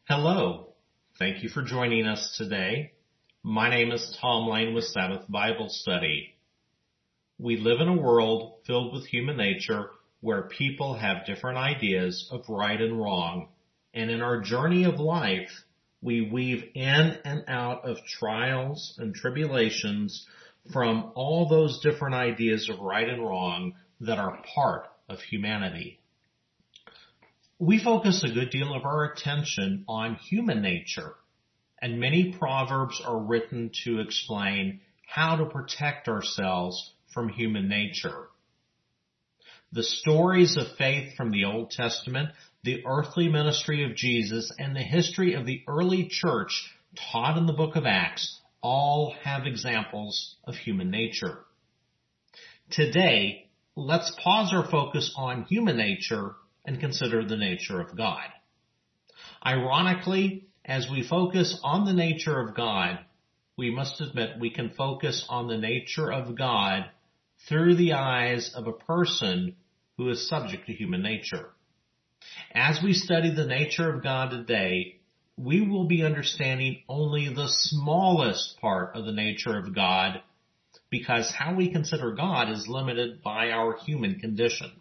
Hello. Thank you for joining us today. My name is Tom Lane with Sabbath Bible Study. We live in a world filled with human nature where people have different ideas of right and wrong. And in our journey of life, we weave in and out of trials and tribulations from all those different ideas of right and wrong that are part of humanity. We focus a good deal of our attention on human nature, and many proverbs are written to explain how to protect ourselves from human nature. The stories of faith from the Old Testament, the earthly ministry of Jesus, and the history of the early church taught in the book of Acts all have examples of human nature. Today, let's pause our focus on human nature and consider the nature of God. Ironically, as we focus on the nature of God, we must admit we can focus on the nature of God through the eyes of a person who is subject to human nature. As we study the nature of God today, we will be understanding only the smallest part of the nature of God, because how we consider God is limited by our human condition.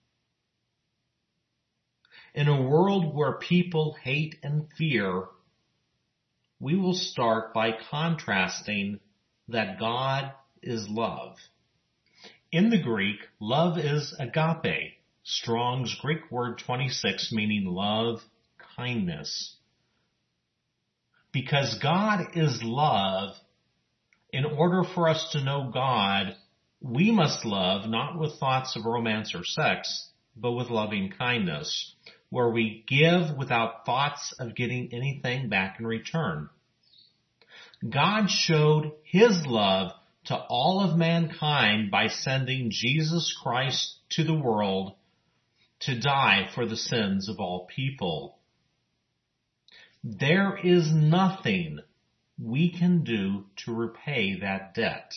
In a world where people hate and fear, we will start by contrasting that God is love. In the Greek, love is agape, Strong's Greek word 26, meaning love, kindness. Because God is love, in order for us to know God, we must love not with thoughts of romance or sex, but with loving kindness, where we give without thoughts of getting anything back in return. God showed His love to all of mankind by sending Jesus Christ to the world to die for the sins of all people. There is nothing we can do to repay that debt.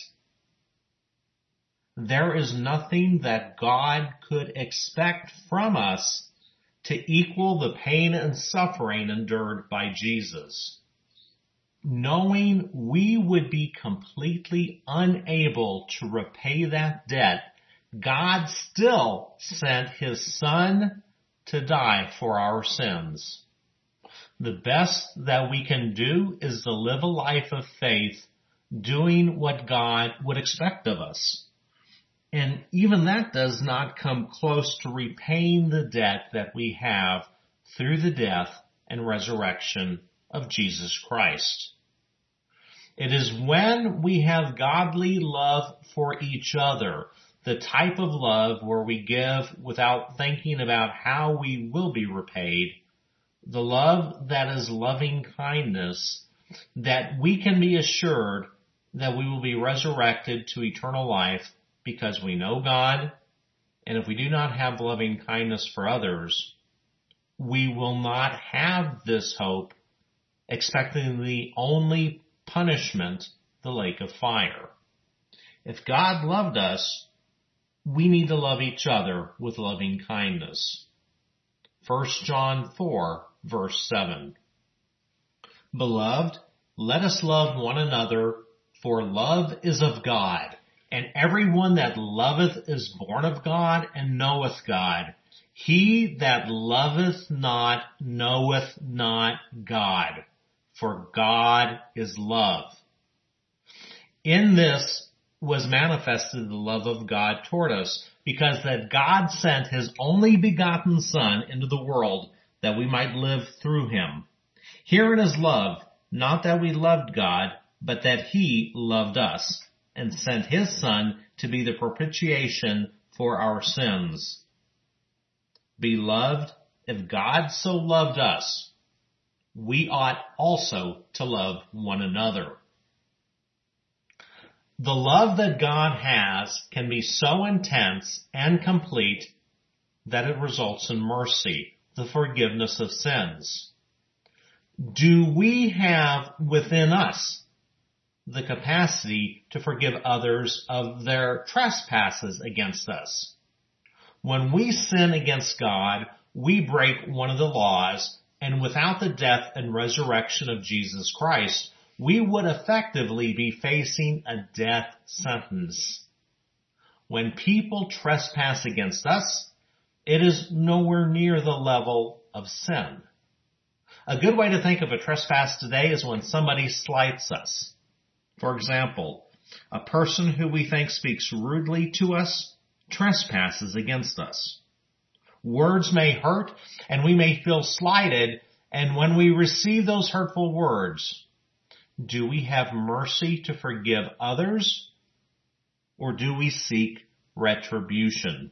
There is nothing that God could expect from us to equal the pain and suffering endured by Jesus. Knowing we would be completely unable to repay that debt, God still sent His Son to die for our sins. The best that we can do is to live a life of faith, doing what God would expect of us. And even that does not come close to repaying the debt that we have through the death and resurrection of Jesus Christ. It is when we have godly love for each other, the type of love where we give without thinking about how we will be repaid, the love that is loving kindness, that we can be assured that we will be resurrected to eternal life, because we know God, and if we do not have loving kindness for others, we will not have this hope, expecting the only punishment, the lake of fire. If God loved us, we need to love each other with loving kindness. 1 John 4, verse 7. Beloved, let us love one another, for love is of God. And everyone that loveth is born of God and knoweth God. He that loveth not knoweth not God, for God is love. In this was manifested the love of God toward us, because that God sent His only begotten Son into the world that we might live through Him. Herein is love, not that we loved God, but that He loved us, and sent His Son to be the propitiation for our sins. Beloved, if God so loved us, we ought also to love one another. The love that God has can be so intense and complete that it results in mercy, the forgiveness of sins. Do we have within us the capacity to forgive others of their trespasses against us? When we sin against God, we break one of the laws, and without the death and resurrection of Jesus Christ, we would effectively be facing a death sentence. When people trespass against us, it is nowhere near the level of sin. A good way to think of a trespass today is when somebody slights us. For example, a person who we think speaks rudely to us trespasses against us. Words may hurt and we may feel slighted, and when we receive those hurtful words, do we have mercy to forgive others, or do we seek retribution?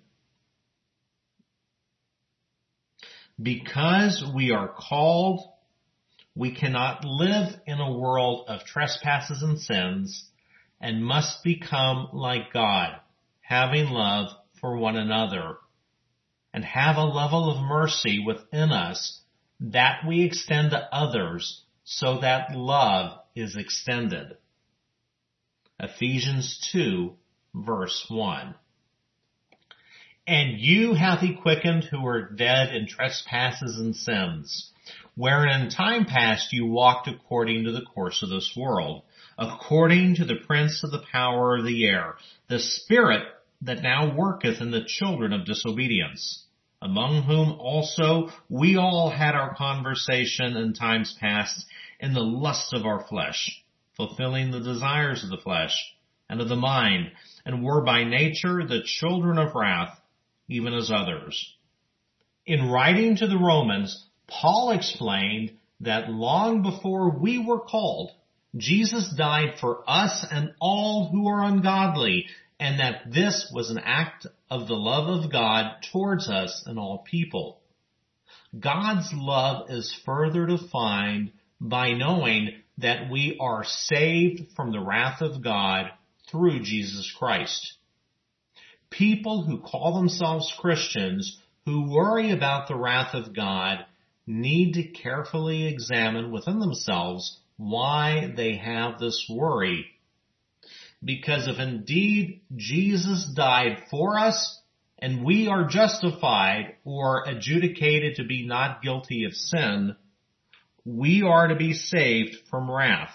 Because we are called, we cannot live in a world of trespasses and sins, and must become like God, having love for one another, and have a level of mercy within us that we extend to others, so that love is extended. Ephesians 2, verse 1. And you hath he quickened who were dead in trespasses and sins, wherein in time past you walked according to the course of this world, according to the prince of the power of the air, the spirit that now worketh in the children of disobedience, among whom also we all had our conversation in times past in the lusts of our flesh, fulfilling the desires of the flesh and of the mind, and were by nature the children of wrath, even as others. In writing to the Romans, Paul explained that long before we were called, Jesus died for us and all who are ungodly, and that this was an act of the love of God towards us and all people. God's love is further defined by knowing that we are saved from the wrath of God through Jesus Christ. People who call themselves Christians, who worry about the wrath of God, need to carefully examine within themselves why they have this worry. Because if indeed Jesus died for us, and we are justified or adjudicated to be not guilty of sin, we are to be saved from wrath.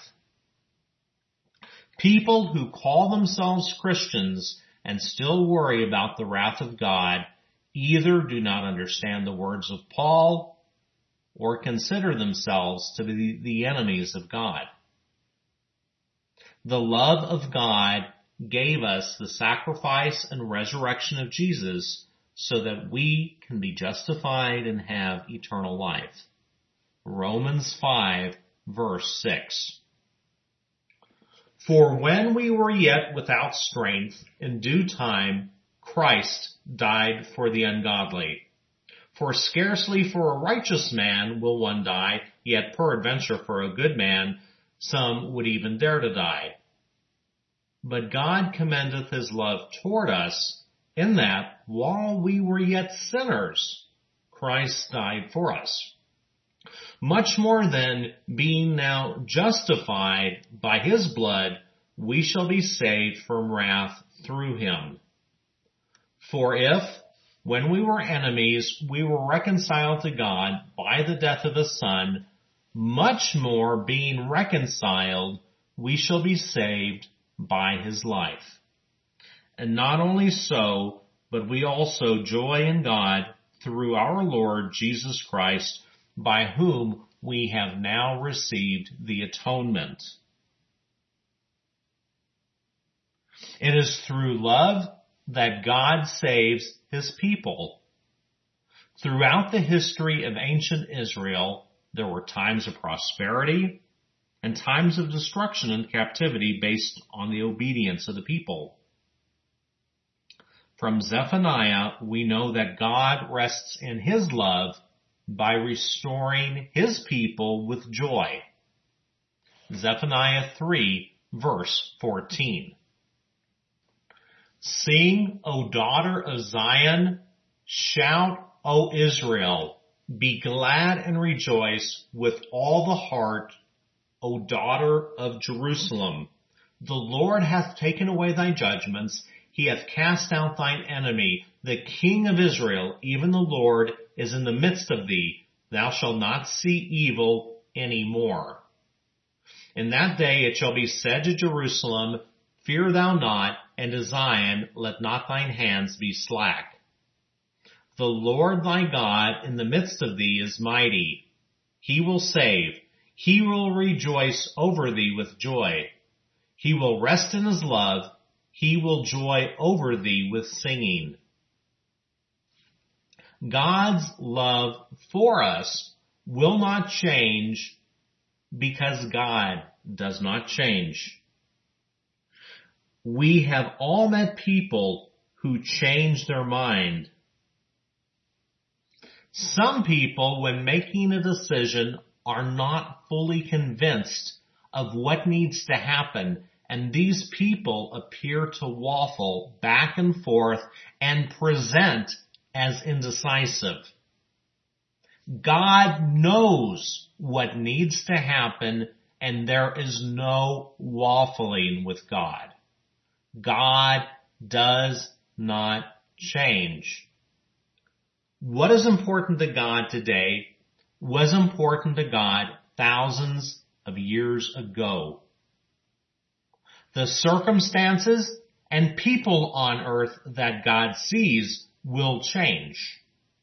People who call themselves Christians and still worry about the wrath of God either do not understand the words of Paul or consider themselves to be the enemies of God. The love of God gave us the sacrifice and resurrection of Jesus so that we can be justified and have eternal life. Romans 5, verse 6. For when we were yet without strength, in due time, Christ died for the ungodly. For scarcely for a righteous man will one die, yet peradventure for a good man some would even dare to die. But God commendeth his love toward us, in that, while we were yet sinners, Christ died for us. Much more then, being now justified by his blood, we shall be saved from wrath through him. For if, when we were enemies, we were reconciled to God by the death of his Son, much more being reconciled, we shall be saved by his life. And not only so, but we also joy in God through our Lord Jesus Christ, by whom we have now received the atonement. It is through love that God saves his people. Throughout the history of ancient Israel, there were times of prosperity and times of destruction and captivity based on the obedience of the people. From Zephaniah, we know that God rests in his love by restoring his people with joy. Zephaniah 3, verse 14. Sing, O daughter of Zion, shout, O Israel, be glad and rejoice with all the heart, O daughter of Jerusalem. The Lord hath taken away thy judgments, he hath cast out thine enemy. The King of Israel, even the Lord, is in the midst of thee. thou shalt not see evil any more. In that day it shall be said to Jerusalem, fear thou not, and to Zion, let not thine hands be slack. The Lord thy God in the midst of thee is mighty. He will save. He will rejoice over thee with joy. He will rest in his love. He will joy over thee with singing. God's love for us will not change because God does not change. We have all met people who change their mind. Some people, when making a decision, are not fully convinced of what needs to happen, and these people appear to waffle back and forth and present as indecisive. God knows what needs to happen, and there is no waffling with God. God does not change. What is important to God today was important to God thousands of years ago. The circumstances and people on earth that God sees will change.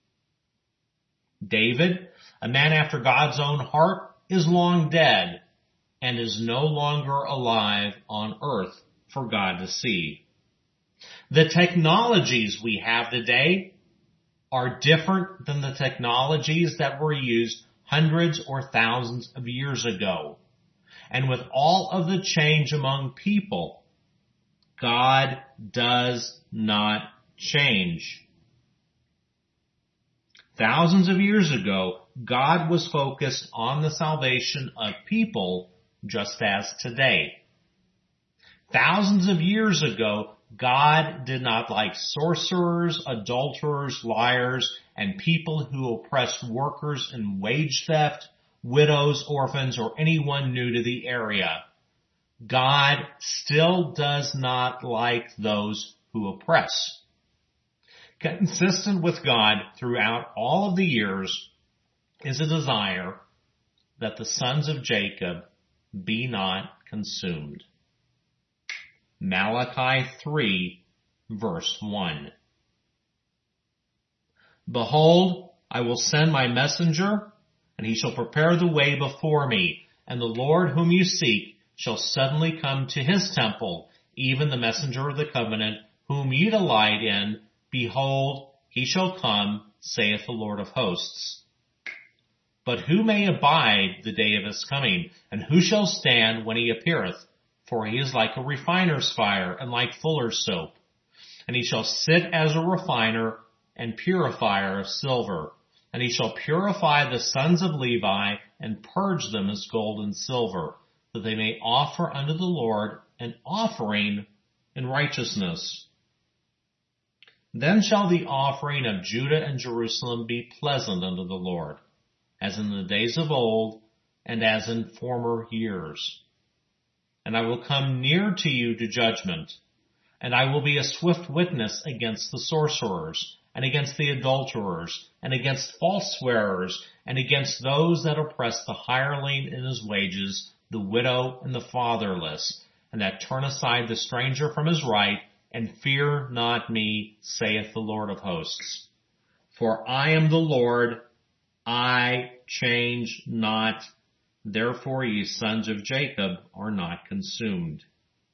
David, a man after God's own heart, is long dead and is no longer alive on earth for God to see. The technologies we have today are different than the technologies that were used hundreds or thousands of years ago. And with all of the change among people, God does not change. Thousands of years ago, God was focused on the salvation of people just as today. Thousands of years ago, God did not like sorcerers, adulterers, liars, and people who oppressed workers in wage theft, widows, orphans, or anyone new to the area. God still does not like those who oppress. Consistent with God throughout all of the years is a desire that the sons of Jacob be not consumed. Malachi 3, verse 1. Behold, I will send my messenger, and he shall prepare the way before me, and the Lord whom you seek shall suddenly come to his temple, even the messenger of the covenant, whom ye delight in. Behold, he shall come, saith the Lord of hosts. But who may abide the day of his coming, and who shall stand when he appeareth? For he is like a refiner's fire, and like fuller's soap. And he shall sit as a refiner and purifier of silver. And he shall purify the sons of Levi, and purge them as gold and silver, that they may offer unto the Lord an offering in righteousness. Then shall the offering of Judah and Jerusalem be pleasant unto the Lord, as in the days of old, and as in former years. And I will come near to you to judgment, and I will be a swift witness against the sorcerers, and against the adulterers, and against false swearers, and against those that oppress the hireling in his wages, the widow and the fatherless, and that turn aside the stranger from his right, and fear not me, saith the Lord of hosts. For I am the Lord, I change not. Therefore ye sons of Jacob are not consumed.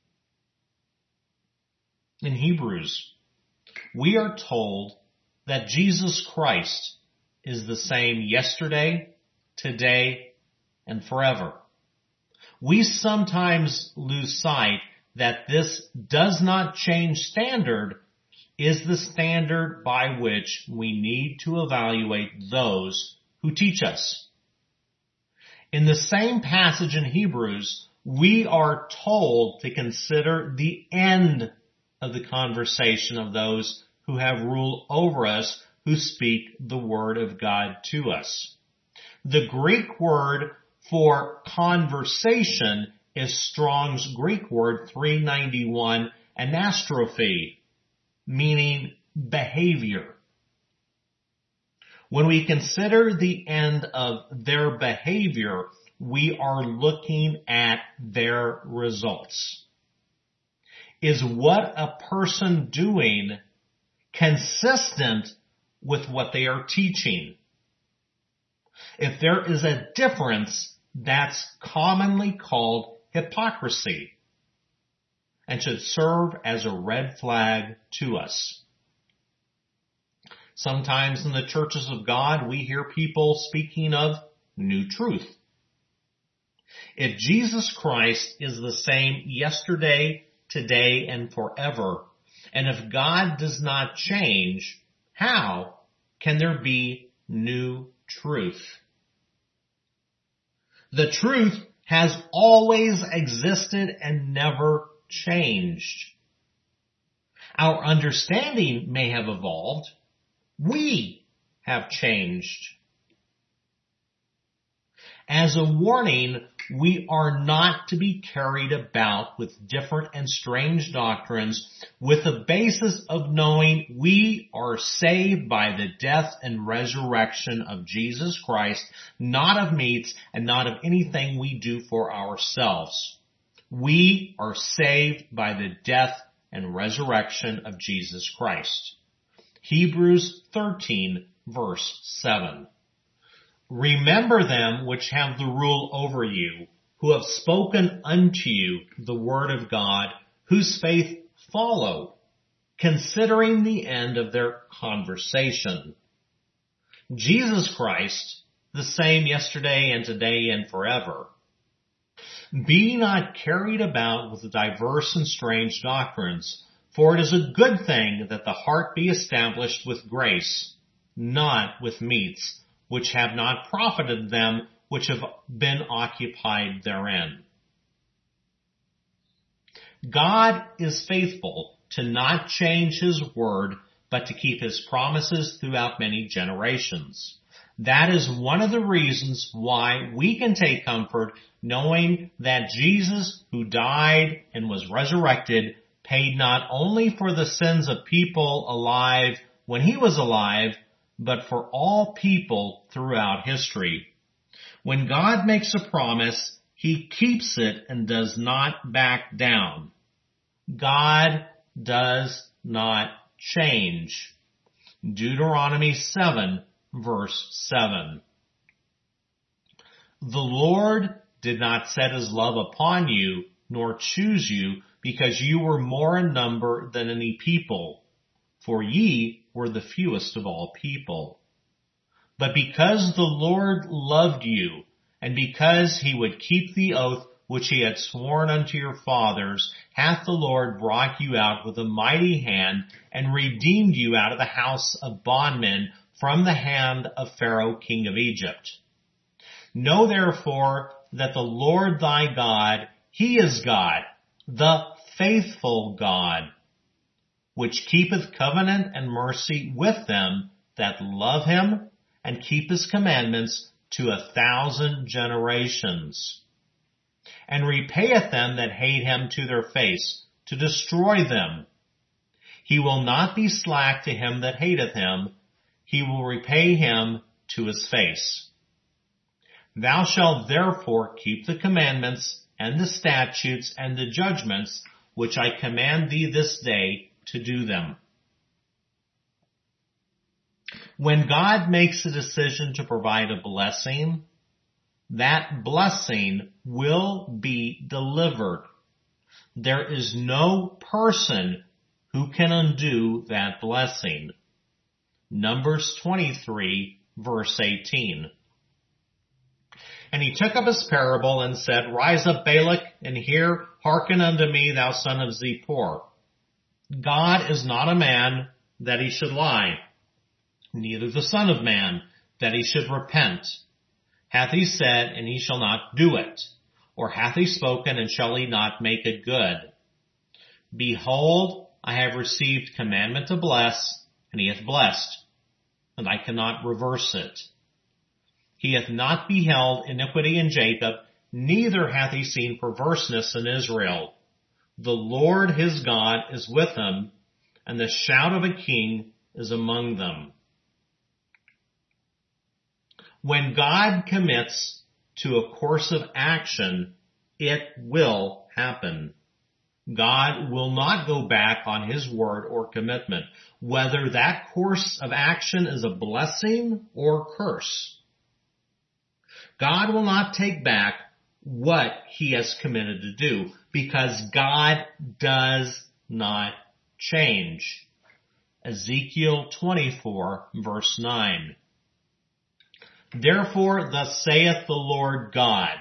In Hebrews, we are told that Jesus Christ is the same yesterday, today, and forever. We sometimes lose sight that this does not change standard is the standard by which we need to evaluate those who teach us. In the same passage in Hebrews, we are told to consider the end of the conversation of those who have rule over us, who speak the word of God to us. The Greek word for conversation is Strong's Greek word 391, anastrophe, meaning behavior. When we consider the end of their behavior, we are looking at their results. Is what a person doing consistent with what they are teaching? If there is a difference, that's commonly called hypocrisy and should serve as a red flag to us. Sometimes in the churches of God, we hear people speaking of new truth. If Jesus Christ is the same yesterday, today, and forever, and if God does not change, how can there be new truth? The truth has always existed and never changed. Our understanding may have evolved. We have changed. As a warning, we are not to be carried about with different and strange doctrines with the basis of knowing we are saved by the death and resurrection of Jesus Christ, not of meats and not of anything we do for ourselves. We are saved by the death and resurrection of Jesus Christ. Hebrews 13 verse 7. Remember them which have the rule over you, who have spoken unto you the word of God, whose faith follow, considering the end of their conversation. Jesus Christ, the same yesterday and today and forever. Be not carried about with diverse and strange doctrines, for it is a good thing that the heart be established with grace, not with meats, which have not profited them which have been occupied therein. God is faithful to not change his word, but to keep his promises throughout many generations. That is one of the reasons why we can take comfort knowing that Jesus, who died and was resurrected, paid not only for the sins of people alive when he was alive, but for all people throughout history. When God makes a promise, he keeps it and does not back down. God does not change. Deuteronomy 7 verse 7. The Lord did not set his love upon you, nor choose you, because you were more in number than any people, for ye were the fewest of all people. But because the Lord loved you, and because he would keep the oath which he had sworn unto your fathers, hath the Lord brought you out with a mighty hand, and redeemed you out of the house of bondmen from the hand of Pharaoh king of Egypt. Know therefore that the Lord thy God, he is God, the faithful God, which keepeth covenant and mercy with them that love him, and keep his commandments to 1,000 generations, and repayeth them that hate him to their face, to destroy them. He will not be slack to him that hateth him, he will repay him to his face. Thou shalt therefore keep the commandments, and the statutes, and the judgments, which I command thee this day, to do them. When God makes a decision to provide a blessing, that blessing will be delivered. There is no person who can undo that blessing. Numbers 23 verse 18. And he took up his parable and said, Rise up, Balak, and hear, hearken unto me, thou son of Zippor. God is not a man that he should lie, neither the son of man that he should repent. Hath he said, and he shall not do it? Or hath he spoken, and shall he not make it good? Behold, I have received commandment to bless, and he hath blessed, and I cannot reverse it. He hath not beheld iniquity in Jacob, neither hath he seen perverseness in Israel. The Lord his God is with him, and the shout of a king is among them. When God commits to a course of action, it will happen. God will not go back on his word or commitment, whether that course of action is a blessing or curse. God will not take back what he has committed to do, because God does not change. Ezekiel 24, verse 9. Therefore, thus saith the Lord God,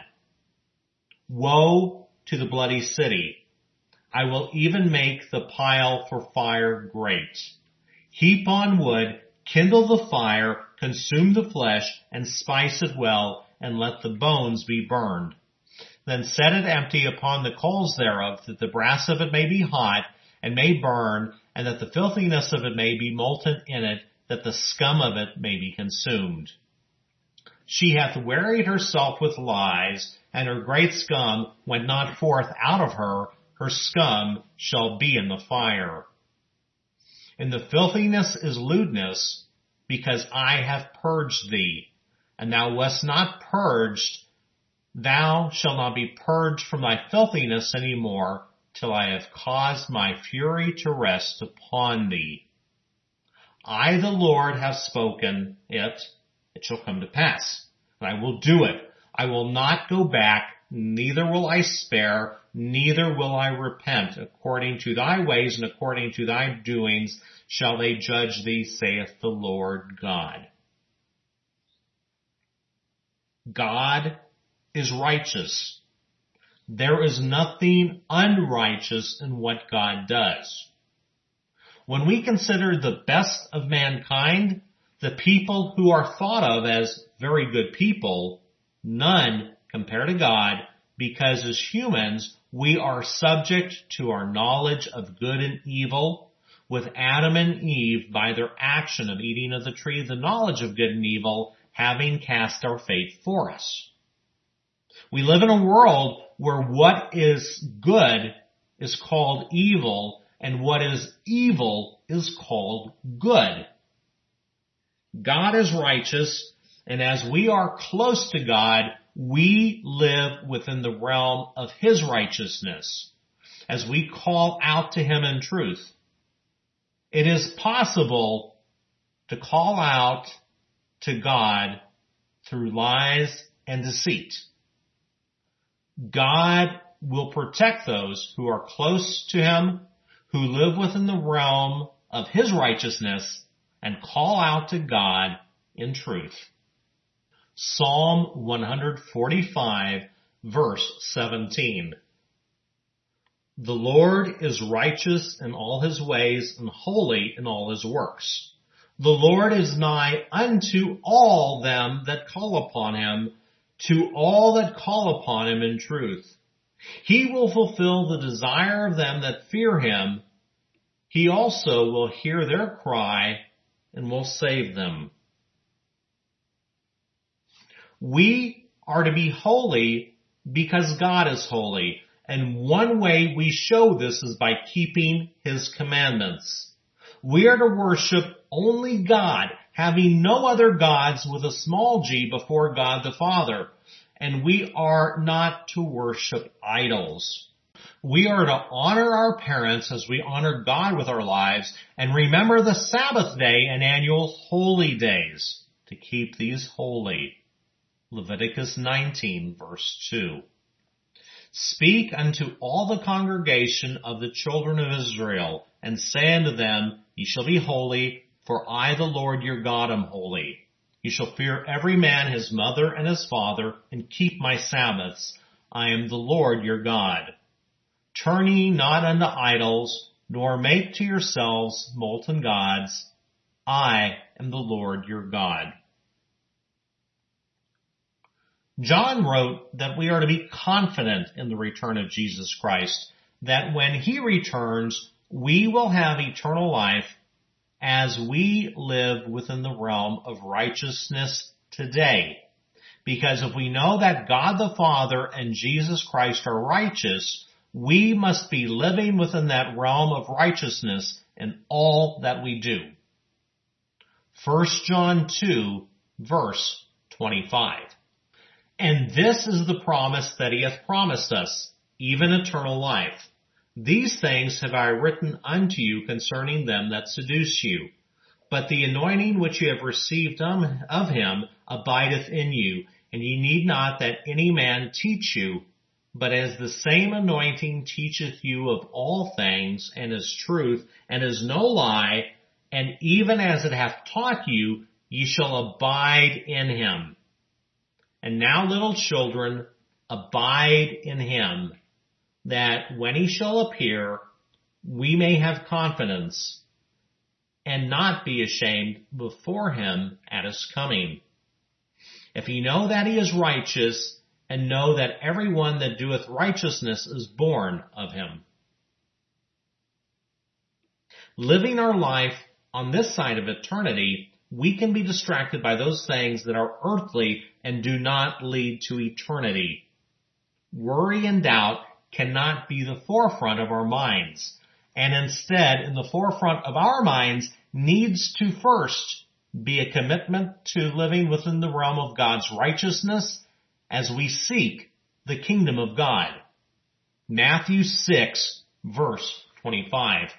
woe to the bloody city! I will even make the pile for fire great. Heap on wood, kindle the fire, consume the flesh, and spice it well, and let the bones be burned. Then set it empty upon the coals thereof, that the brass of it may be hot, and may burn, and that the filthiness of it may be molten in it, that the scum of it may be consumed. She hath wearied herself with lies, and her great scum went not forth out of her. Her scum shall be in the fire. And the filthiness is lewdness, because I have purged thee. And thou wast not purged, thou shalt not be purged from thy filthiness any more, till I have caused my fury to rest upon thee. I, the Lord, have spoken it, it shall come to pass. And I will do it. I will not go back, neither will I spare, neither will I repent. According to thy ways and according to thy doings shall they judge thee, saith the Lord God. God is righteous. There is nothing unrighteous in what God does. When we consider the best of mankind, the people who are thought of as very good people, none compare to God, because as humans, we are subject to our knowledge of good and evil, with Adam and Eve by their action of eating of the tree of the knowledge of good and evil, having cast our fate for us. We live in a world where what is good is called evil, and what is evil is called good. God is righteous, and as we are close to God, we live within the realm of his righteousness, as we call out to him in truth. It is possible to call out to God through lies and deceit. God will protect those who are close to him, who live within the realm of his righteousness, and call out to God in truth. Psalm 145, verse 17. The Lord is righteous in all his ways and holy in all his works. The Lord is nigh unto all them that call upon him, to all that call upon him in truth. He will fulfill the desire of them that fear him. He also will hear their cry and will save them. We are to be holy because God is holy. And one way we show this is by keeping his commandments. We are to worship only God, having no other gods with a small g before God the Father. And we are not to worship idols. We are to honor our parents as we honor God with our lives, and remember the Sabbath day and annual holy days, to keep these holy. Leviticus 19, verse 2. Speak unto all the congregation of the children of Israel, and say unto them, Ye shall be holy, for I, the Lord your God, am holy. You shall fear every man his mother and his father, and keep my Sabbaths. I am the Lord your God. Turn ye not unto idols, nor make to yourselves molten gods. I am the Lord your God. John wrote that we are to be confident in the return of Jesus Christ, that when he returns, we will have eternal life as we live within the realm of righteousness today. Because if we know that God the Father and Jesus Christ are righteous, we must be living within that realm of righteousness in all that we do. 1 John 2, verse 25. And this is the promise that he hath promised us, even eternal life. These things have I written unto you concerning them that seduce you. But the anointing which you have received of him abideth in you, and ye need not that any man teach you, but as the same anointing teacheth you of all things, and is truth, and is no lie, and even as it hath taught you, ye shall abide in him. And now, little children, abide in him, that when he shall appear, we may have confidence, and not be ashamed before him at his coming. If ye know that he is righteous, and know that every one that doeth righteousness is born of him. Living our life on this side of eternity, we can be distracted by those things that are earthly and do not lead to eternity. Worry and doubt cannot be the forefront of our minds, and instead, in the forefront of our minds needs to first be a commitment to living within the realm of God's righteousness as we seek the kingdom of God. Matthew 6, verse 25.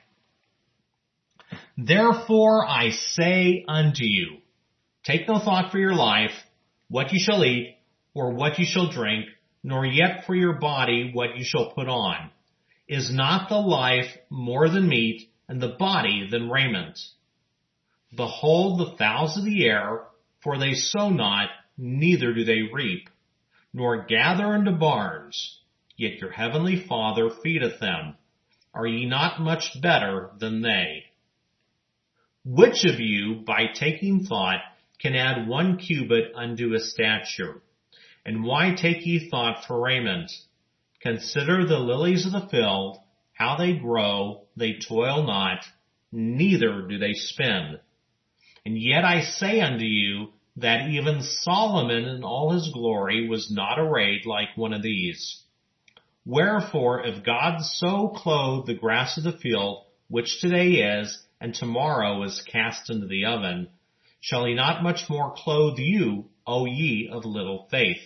Therefore I say unto you, take no thought for your life, what you shall eat, or what you shall drink, nor yet for your body what you shall put on. Is not the life more than meat, and the body than raiment? Behold the fowls of the air, for they sow not, neither do they reap, nor gather into barns, yet your heavenly Father feedeth them. Are ye not much better than they? Which of you, by taking thought, can add 1 cubit unto his stature? And why take ye thought for raiment? Consider the lilies of the field, how they grow, they toil not, neither do they spin. And yet I say unto you, that even Solomon in all his glory was not arrayed like one of these. Wherefore, if God so clothe the grass of the field, which today is, and tomorrow is cast into the oven, shall he not much more clothe you, O ye of little faith?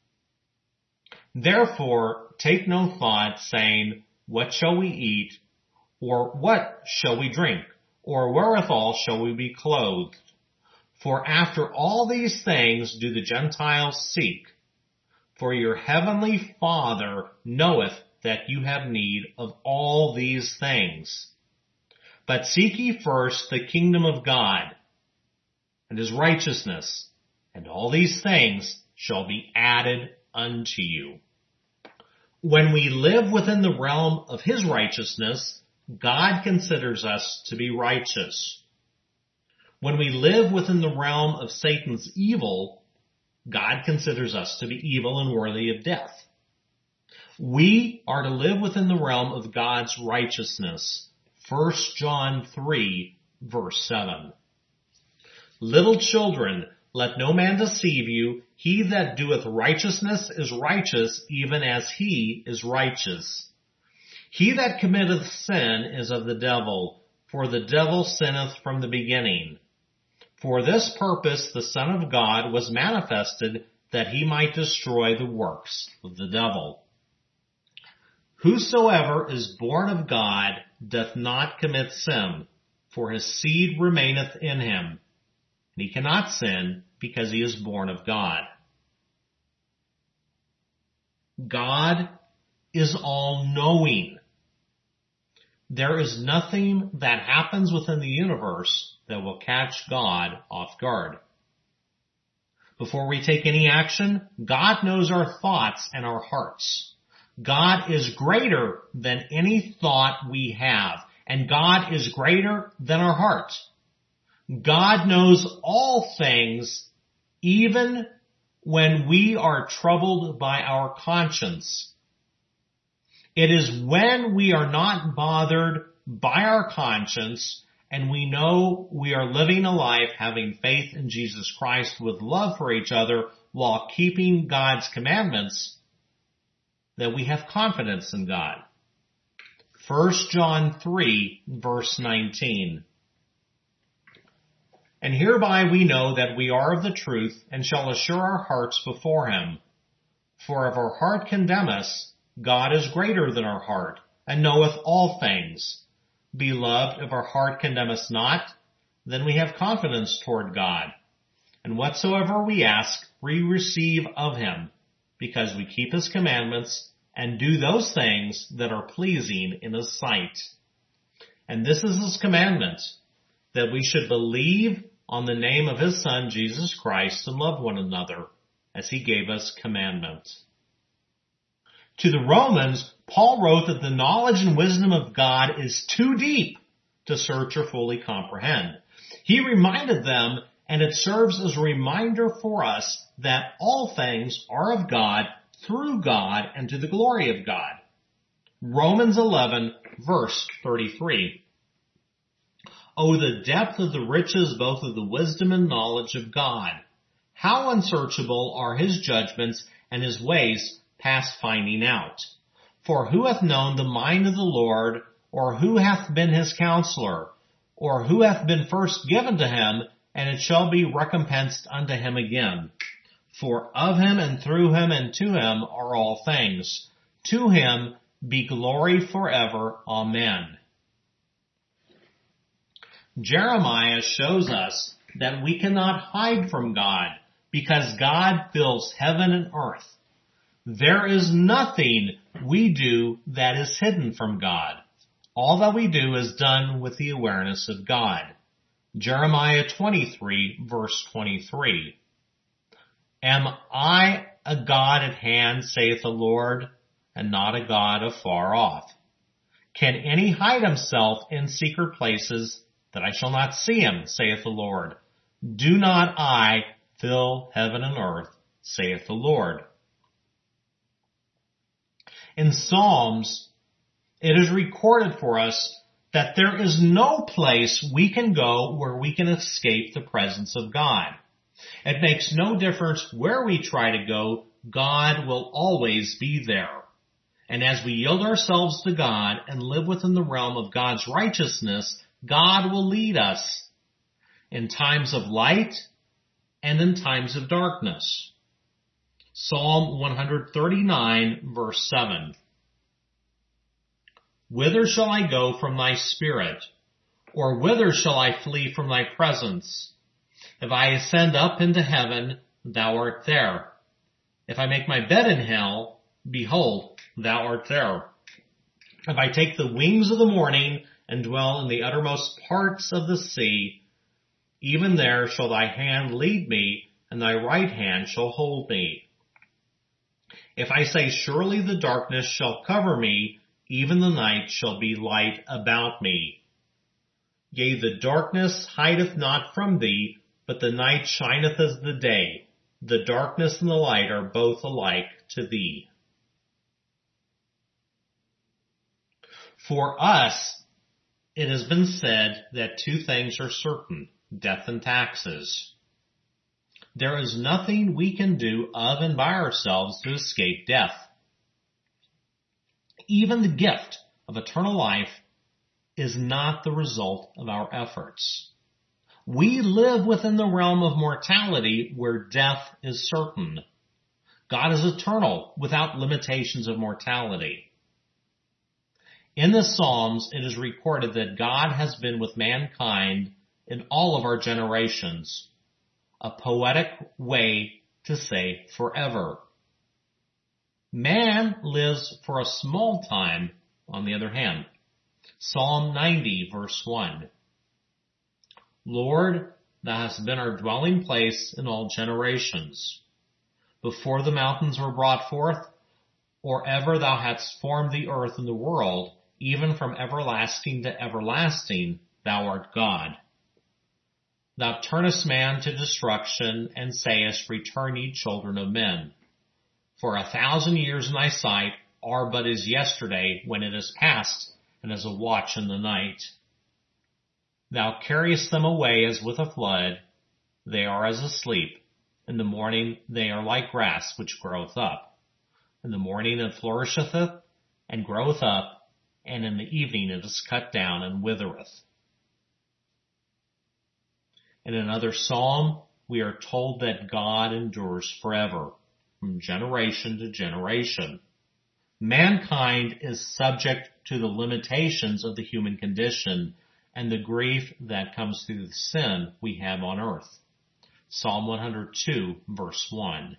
Therefore, take no thought, saying, what shall we eat? Or what shall we drink? Or wherewithal shall we be clothed? For after all these things do the Gentiles seek. For your heavenly Father knoweth that you have need of all these things. But seek ye first the kingdom of God and his righteousness, and all these things shall be added unto you. When we live within the realm of his righteousness, God considers us to be righteous. When we live within the realm of Satan's evil, God considers us to be evil and worthy of death. We are to live within the realm of God's righteousness. 1 John 3, verse 7. Little children, let no man deceive you. He that doeth righteousness is righteous, even as he is righteous. He that committeth sin is of the devil, for the devil sinneth from the beginning. For this purpose the Son of God was manifested, that he might destroy the works of the devil. Whosoever is born of God doth not commit sin, for his seed remaineth in him, and he cannot sin because he is born of God. God is all-knowing. There is nothing that happens within the universe that will catch God off guard. Before we take any action, God knows our thoughts and our hearts. God is greater than any thought we have, and God is greater than our heart. God knows all things, even when we are troubled by our conscience. It is when we are not bothered by our conscience and we know we are living a life having faith in Jesus Christ with love for each other while keeping God's commandments that we have confidence in God. 1 John 3, verse 19. And hereby we know that we are of the truth, and shall assure our hearts before him. For if our heart condemn us, God is greater than our heart, and knoweth all things. Beloved, if our heart condemn us not, then we have confidence toward God. And whatsoever we ask, we receive of him, because we keep his commandments, and do those things that are pleasing in his sight. And this is his commandment, that we should believe on the name of his Son, Jesus Christ, and love one another, as he gave us commandment. To the Romans, Paul wrote that the knowledge and wisdom of God is too deep to search or fully comprehend. He reminded them, and it serves as a reminder for us, that all things are of God, through God, and to the glory of God. Romans 11, verse 33. Oh, the depth of the riches both of the wisdom and knowledge of God! How unsearchable are his judgments, and his ways past finding out. For who hath known the mind of the Lord, or who hath been his counselor, or who hath been first given to him, and it shall be recompensed unto him again. For of him, and through him, and to him are all things. To him be glory forever. Amen. Jeremiah shows us that we cannot hide from God, because God fills heaven and earth. There is nothing we do that is hidden from God. All that we do is done with the awareness of God. Jeremiah 23, verse 23. Am I a God at hand, saith the Lord, and not a God afar off? Can any hide himself in secret places, that I shall not see him, saith the Lord? Do not I fill heaven and earth, saith the Lord? In Psalms, it is recorded for us that there is no place we can go where we can escape the presence of God. It makes no difference where we try to go, God will always be there. And as we yield ourselves to God and live within the realm of God's righteousness, God will lead us in times of light and in times of darkness. Psalm 139, verse 7. Whither shall I go from thy spirit? Or whither shall I flee from thy presence? If I ascend up into heaven, thou art there. If I make my bed in hell, behold, thou art there. If I take the wings of the morning and dwell in the uttermost parts of the sea, even there shall thy hand lead me, and thy right hand shall hold me. If I say, surely the darkness shall cover me, even the night shall be light about me. Yea, the darkness hideth not from thee, but the night shineth as the day. The darkness and the light are both alike to thee. For us, it has been said that two things are certain, death and taxes. There is nothing we can do of and by ourselves to escape death. Even the gift of eternal life is not the result of our efforts. We live within the realm of mortality where death is certain. God is eternal without limitations of mortality. In the Psalms, it is recorded that God has been with mankind in all of our generations, a poetic way to say forever. Man lives for a small time, on the other hand. Psalm 90, verse 1. Lord, thou hast been our dwelling place in all generations. Before the mountains were brought forth, or ever thou hadst formed the earth and the world, even from everlasting to everlasting, thou art God. Thou turnest man to destruction, and sayest, return ye children of men. For 1,000 years in thy sight are but as yesterday when it is past, and as a watch in the night. Thou carriest them away as with a flood. They are as asleep. In the morning they are like grass which groweth up. In the morning it flourisheth and groweth up, and in the evening it is cut down and withereth. In another psalm, we are told that God endures forever, from generation to generation. Mankind is subject to the limitations of the human condition and the grief that comes through the sin we have on earth. Psalm 102, verse 1.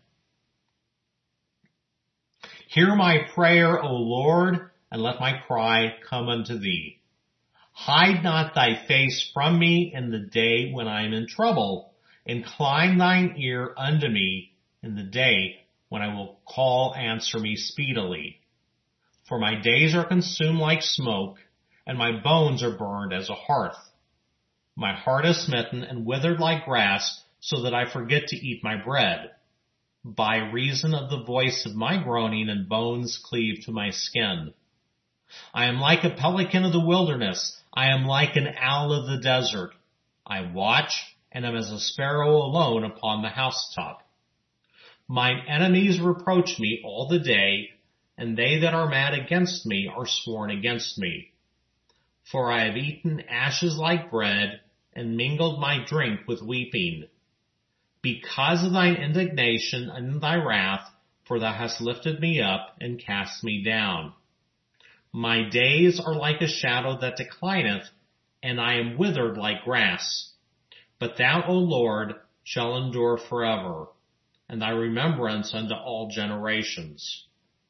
Hear my prayer, O Lord, and let my cry come unto thee. Hide not thy face from me in the day when I am in trouble. Incline thine ear unto me in the day when I will call, answer me speedily. For my days are consumed like smoke, and my bones are burned as a hearth. My heart is smitten and withered like grass, so that I forget to eat my bread. By reason of the voice of my groaning, and bones cleave to my skin. I am like a pelican of the wilderness. I am like an owl of the desert. I watch, and am as a sparrow alone upon the housetop. Mine enemies reproach me all the day, and they that are mad against me are sworn against me. For I have eaten ashes like bread, and mingled my drink with weeping. Because of thine indignation and thy wrath, for thou hast lifted me up and cast me down. My days are like a shadow that declineth, and I am withered like grass. But thou, O Lord, shall endure forever, and thy remembrance unto all generations.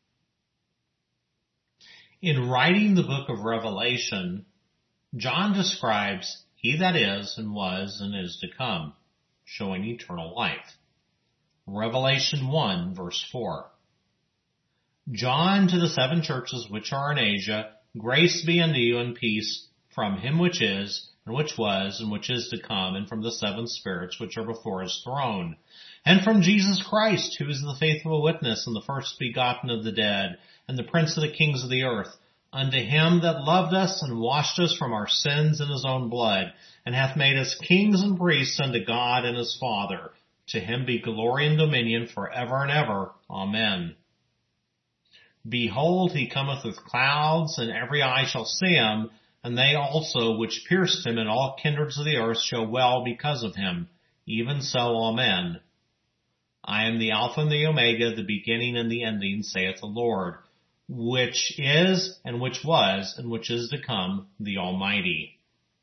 In writing the book of Revelation, John describes he that is and was and is to come, showing eternal life. Revelation 1, verse 4. John to the 7 churches which are in Asia, grace be unto you and peace from him which is, and which was, and which is to come, and from the 7 spirits which are before his throne, and from Jesus Christ, who is the faithful witness, and the first begotten of the dead, and the prince of the kings of the earth, unto him that loved us and washed us from our sins in his own blood, and hath made us kings and priests unto God and his Father. To him be glory and dominion forever and ever. Amen. Behold, he cometh with clouds, and every eye shall see him, and they also which pierced him, and all kindreds of the earth shall well because of him. Even so, Amen. I am the Alpha and the Omega, the beginning and the ending, saith the Lord, which is, and which was, and which is to come, the Almighty.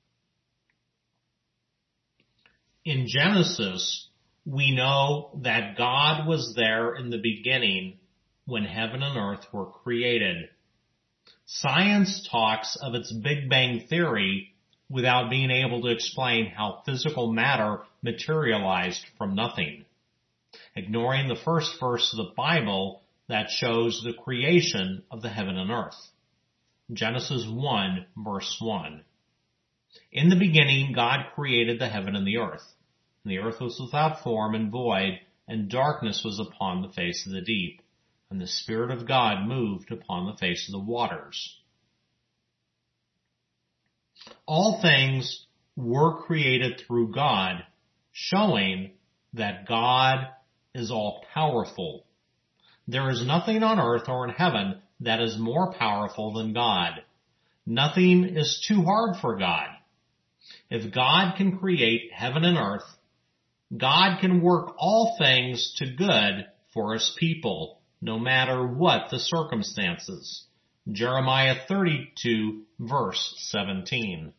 In Genesis, we know that God was there in the beginning when heaven and earth were created. Science talks of its Big Bang theory without being able to explain how physical matter materialized from nothing, ignoring the first verse of the Bible that shows the creation of the heaven and earth. Genesis 1, verse 1. In the beginning, God created the heaven and the earth. And the earth was without form and void, and darkness was upon the face of the deep. And the Spirit of God moved upon the face of the waters. All things were created through God, showing that God is all-powerful. There is nothing on earth or in heaven that is more powerful than God. Nothing is too hard for God. If God can create heaven and earth, God can work all things to good for his people, no matter what the circumstances. Jeremiah 32, verse 17.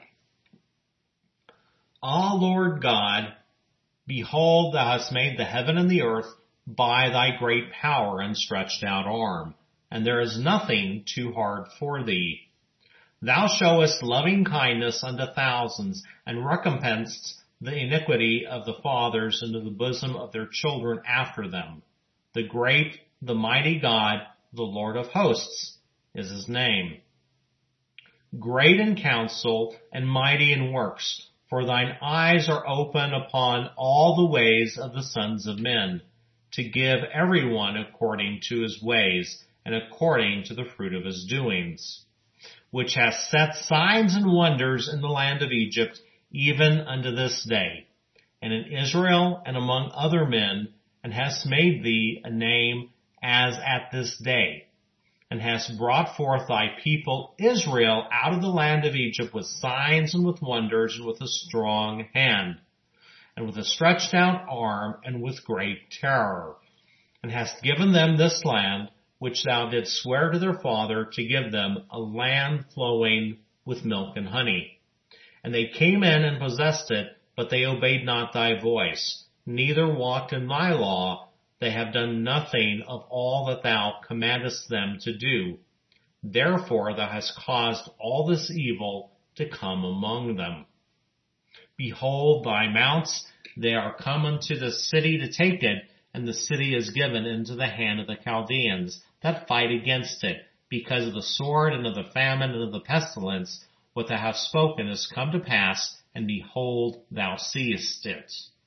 Ah, Lord God, behold, thou hast made the heaven and the earth by thy great power and stretched out arm, and there is nothing too hard for thee. Thou showest loving kindness unto thousands, and recompensest the iniquity of the fathers into the bosom of their children after them. The great, the mighty God, the Lord of hosts, is his name. Great in counsel and mighty in works, for thine eyes are open upon all the ways of the sons of men, to give everyone according to his ways and according to the fruit of his doings, which hath set signs and wonders in the land of Egypt, even unto this day, and in Israel and among other men, and hast made thee a name as at this day, and hast brought forth thy people Israel out of the land of Egypt with signs and with wonders and with a strong hand. and with a stretched out arm, and with great terror, and hast given them this land, which thou didst swear to their father to give them, a land flowing with milk and honey. And they came in and possessed it, but they obeyed not thy voice, neither walked in thy law. They have done nothing of all that thou commandest them to do. Therefore thou hast caused all this evil to come among them. Behold, thy mounts, they are come unto the city to take it, and the city is given into the hand of the Chaldeans that fight against it, because of the sword and of the famine and of the pestilence. What thou hast spoken has come to pass, and behold, thou seest it.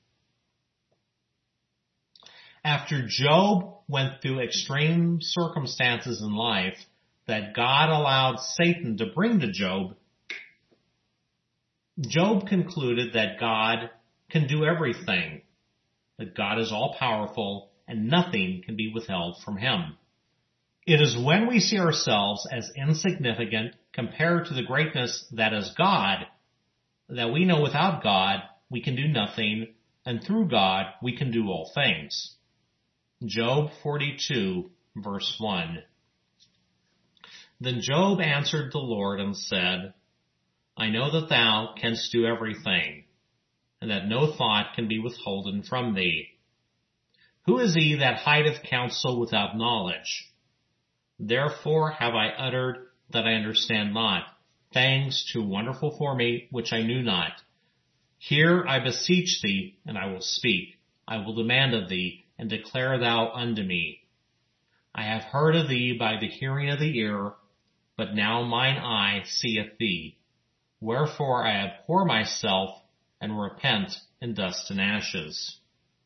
After Job went through extreme circumstances in life that God allowed Satan to bring to Job, Job concluded that God can do everything, that God is all-powerful, and nothing can be withheld from him. It is when we see ourselves as insignificant compared to the greatness that is God, that we know without God we can do nothing, and through God we can do all things. Job 42, verse 1. Then Job answered the Lord and said, I know that thou canst do everything, and that no thought can be withholden from thee. Who is he that hideth counsel without knowledge? Therefore have I uttered that I understand not, things too wonderful for me which I knew not. Hear, I beseech thee, and I will speak. I will demand of thee, and declare thou unto me. I have heard of thee by the hearing of the ear, but now mine eye seeth thee. Wherefore I abhor myself, and repent in dust and ashes.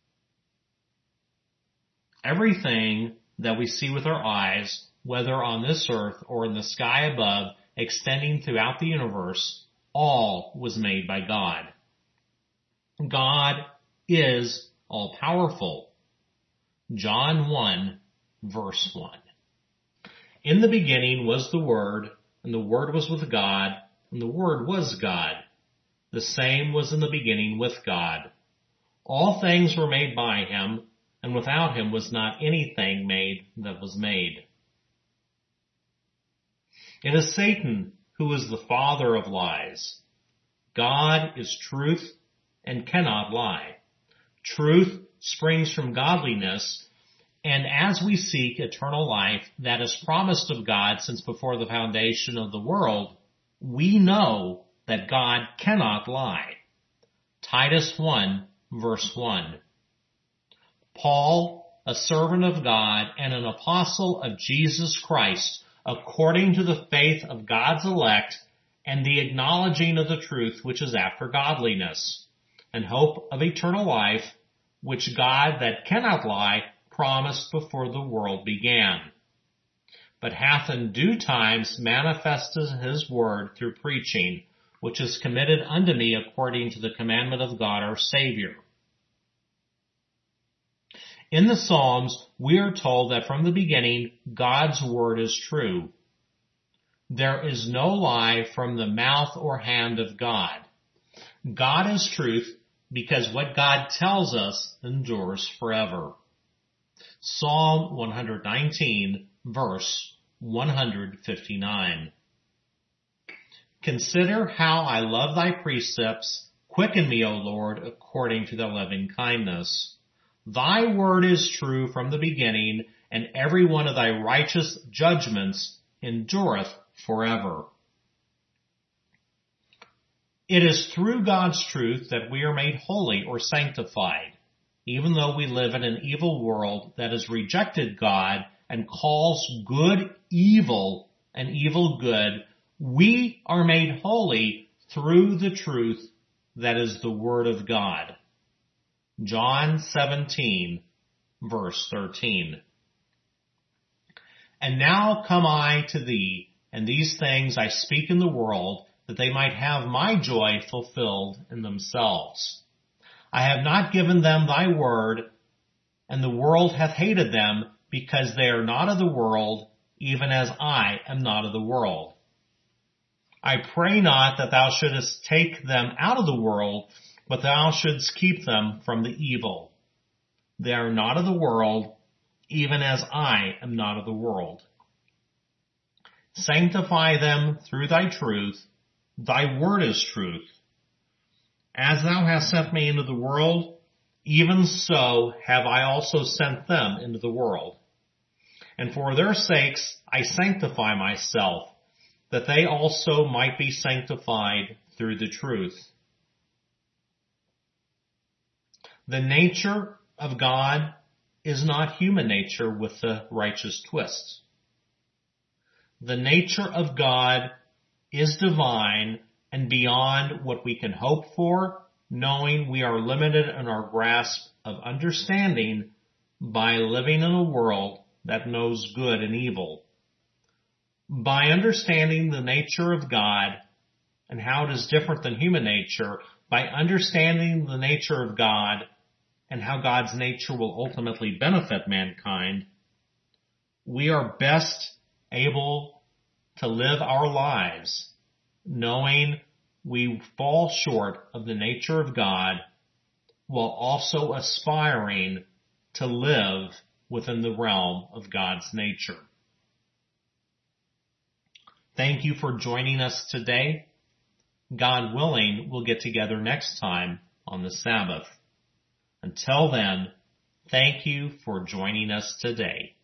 Everything that we see with our eyes, whether on this earth or in the sky above, extending throughout the universe, all was made by God. God is all-powerful. John 1, verse 1. In the beginning was the Word, and the Word was with God, and the Word was God. The same was in the beginning with God. All things were made by him, and without him was not anything made that was made. It is Satan who is the father of lies. God is truth and cannot lie. Truth springs from godliness, and as we seek eternal life that is promised of God since before the foundation of the world, we know that God cannot lie. Titus 1, verse 1. Paul, a servant of God and an apostle of Jesus Christ, according to the faith of God's elect and the acknowledging of the truth which is after godliness, and hope of eternal life, which God that cannot lie promised before the world began, but hath in due times manifested his word through preaching, which is committed unto me according to the commandment of God our Savior. In the Psalms, we are told that from the beginning, God's word is true. There is no lie from the mouth or hand of God. God is truth because what God tells us endures forever. Psalm 119, verse 159. Consider how I love thy precepts. Quicken me, O Lord, according to thy loving kindness. Thy word is true from the beginning, and every one of thy righteous judgments endureth forever. It is through God's truth that we are made holy or sanctified. Even though we live in an evil world that has rejected God and calls good evil and evil good, we are made holy through the truth that is the Word of God. John 17, verse 13. And now come I to thee, and these things I speak in the world, that they might have my joy fulfilled in themselves. I have not given them thy word, and the world hath hated them, because they are not of the world, even as I am not of the world. I pray not that thou shouldest take them out of the world, but thou shouldst keep them from the evil. They are not of the world, even as I am not of the world. Sanctify them through thy truth. Thy word is truth. As thou hast sent me into the world, even so have I also sent them into the world. And for their sakes I sanctify myself, that they also might be sanctified through the truth. The nature of God is not human nature with the righteous twist. The nature of God is divine and beyond what we can hope for, knowing we are limited in our grasp of understanding by living in a world that knows good and evil. By understanding the nature of God and how it is different than human nature, by understanding the nature of God and how God's nature will ultimately benefit mankind, we are best able to live our lives knowing we fall short of the nature of God while also aspiring to live within the realm of God's nature. Thank you for joining us today. God willing, we'll get together next time on the Sabbath. Until then, thank you for joining us today.